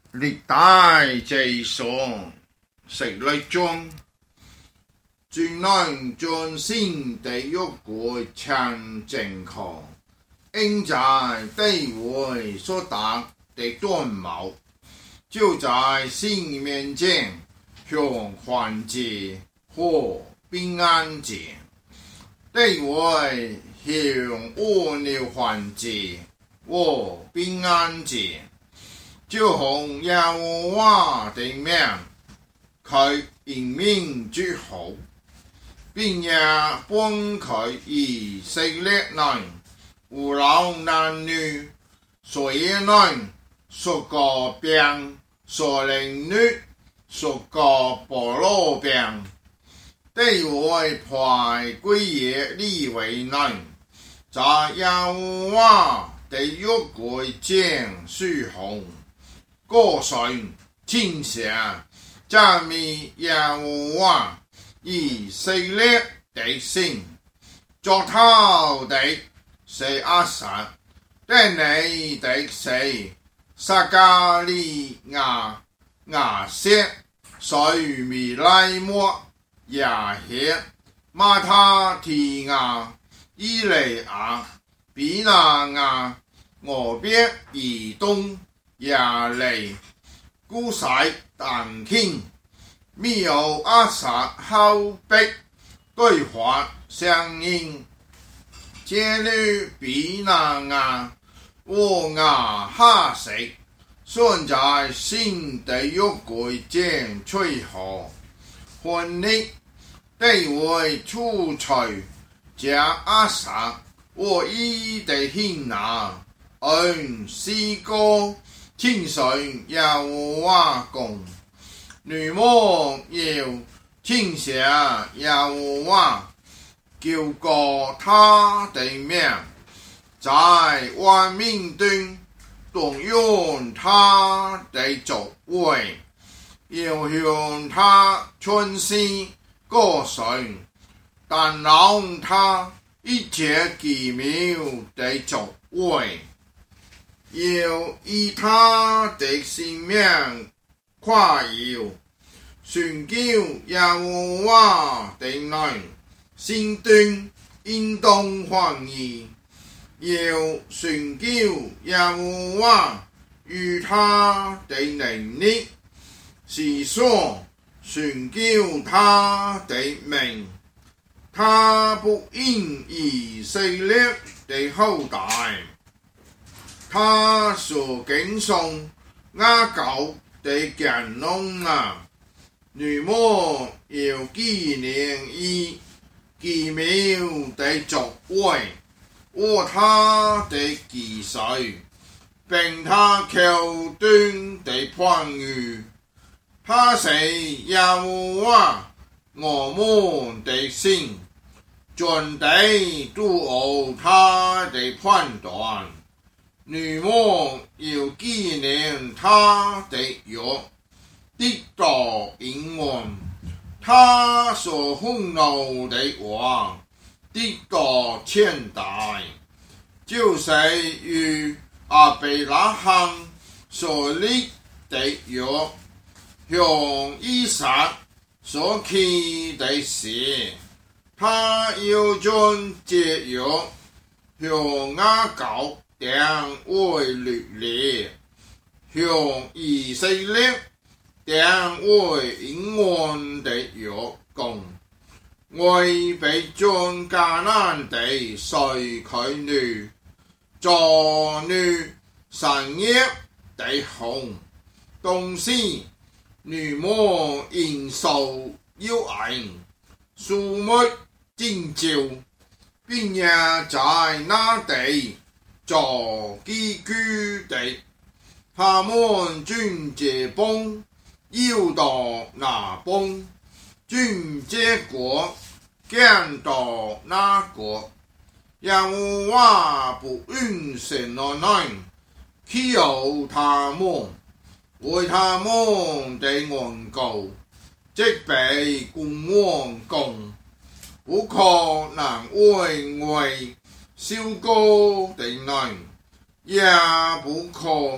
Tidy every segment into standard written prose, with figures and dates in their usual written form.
历代志上食力中，專能盡先地獄國強正確，應在地位所達的短毛，就在心面前向緩解和平安節，地位向惡牛緩解和平安節。就奉耶和華的名，佢英明諸侯，並也分開以色列人，無老男女，所以人，所個病，所靈女，所個部落病，地位派歸耶利為人，在耶和華的約櫃前侍奉。歌聲稱謝讚美耶和華以色列的神，作頭的是亞薩，第二的是撒迦利亞、亞瑟、水米萊末、亞協、馬他提亞、以利亞、比拿亞、俄別以東、亞利、古塞、但傾，沒有亞薩後逼對話相應，這裏比拿亞和亞哈食，算在新的約櫃前吹號，婚禮地位出除加亞薩和伊的獻拿，按詩歌稱頌耶和華講，女魔要稱謝耶和華，叫過他的名，在萬民中動用他的作為，要向他傳詩歌頌，但讓他一切奇妙的作為。要以他的性命誇耀，宣叫耶和華的人，心中應當歡喜。要宣叫耶和華與他的能力，是說宣叫他的名，他不因以色列的後代。他所敬崇雅各的乾隆啊，女魔要紀念以奇妙的作為和他的奇事，並他橋段的判語。他是耶和華我們的神，盡地都按他的判斷。女魔要紀念他的約，得到應允，他所憤怒的話，得到千代，就是與亞伯拉罕所立的約，向以撒所起的誓，他要將這約向雅各定為律例，向以色列定為應允的約講，為被將迦南地隨佢女作女產業的紅，當時女魔因受誘引，數目徵召，並也在那地做寄居的，他們轉這邦，要到那邦，轉這國，見到那國。耶和華不允許那人欺誘他們，為他們的緣故，即被君王講，不可能為受膏的人，也不可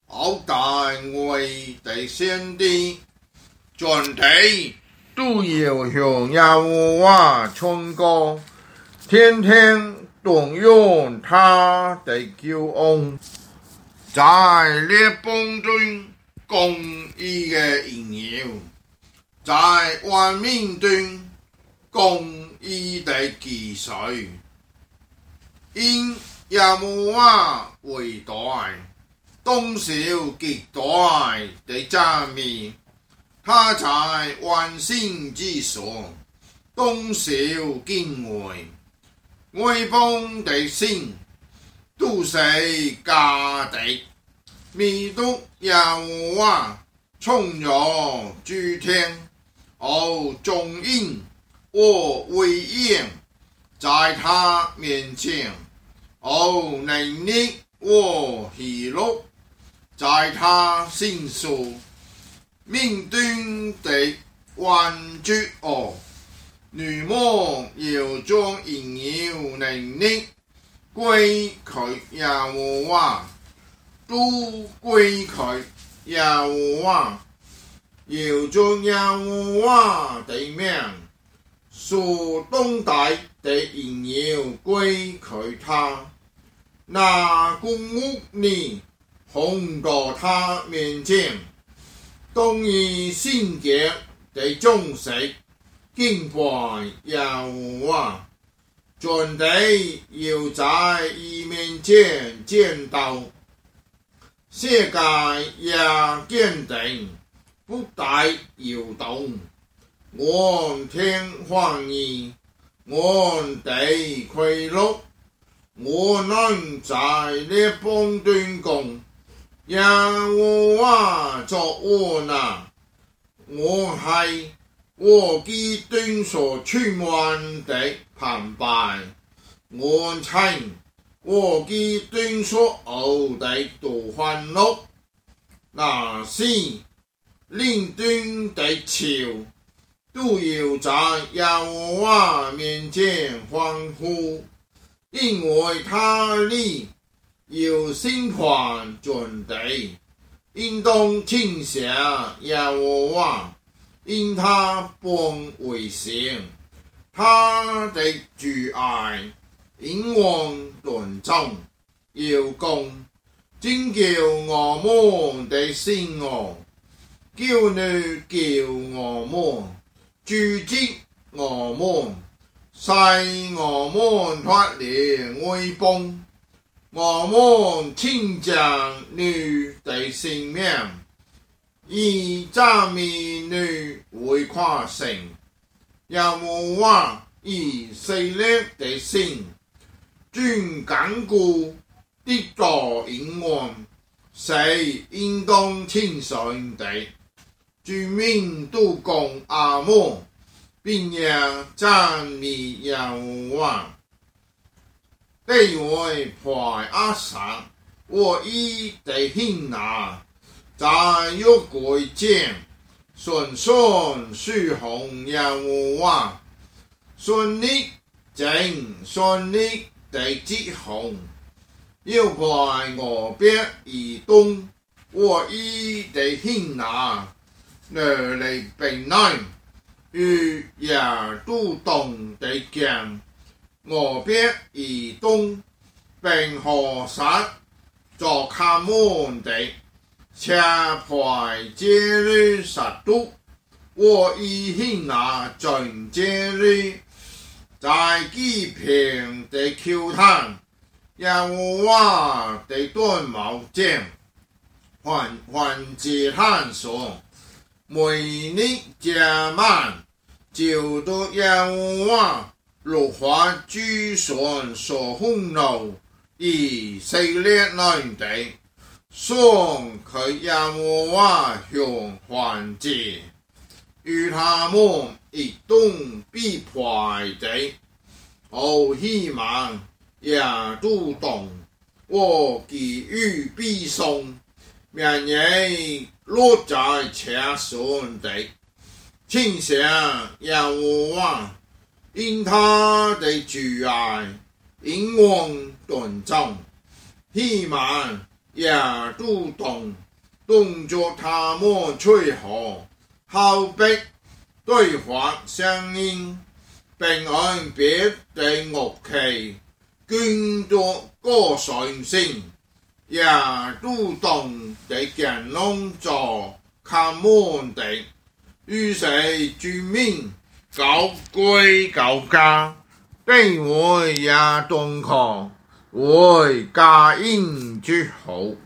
后代为地先的全体都要向耶和华唱歌，天天动用他的救恩，在列邦中公义的荣耀，在万民中公义的记述，因耶和华伟大，东少极大的赞美，他在万星之上，东少敬畏，外邦的心都是假的，弥督耶和华从容诸天，众因我威严在他面前，能力我喜乐在他心上，命定的万主女魔要将荣耀能力归给耶和华，都归给耶和华，要将耶和华的名所当大的荣耀归给他，那公屋你红到他面前，当以圣洁的忠实敬拜耶和华，全地要在伊面前见到，世界也坚定，不带摇动。我天欢喜，我地快乐，我能在列邦中讲，耶和华作我那，我系我基督所充满的澎湃，我亲我基督所熬的多欢乐，那时令端的潮都要在耶和华面前欢呼，因为他力要审判全地，应当听下耶和华，因他本为善，他的慈爱永远断终，要讲拯救我们的心叫你叫我们，主织我们，使我们脱离外邦，我们称赞你的性命，以赞美你为夸胜，耶和华以色列的心，尊坚固的作永远，是应当称颂的。居民都讲阿门，并也赞美耶和华。地位排阿上，我已得兴拿，在约柜前，顺顺侍奉耶和华，顺利正顺利的结行，要排我边以东，我已得兴拿。那里平安，与也都懂得讲，我边以东，并河山作他们的，且排这里杀戮，我已兴拿尽这里，在几片的球坛，耶和华的短毛剑，还自探索。每日加满，就到耶和华落花主神所愤怒以色列人地，送去耶和华向还祭，与他们一同必排的，希望也都懂，我给予必送，免ye落在车上的，请想耶和华，因他的慈爱永远断终，希望也主動作他們隨和，後逼對話相應，並按別的樂器捐作歌聲聲，也主動地降龍座他們的，於是居民高貴高家，地位也東康，為家應之好。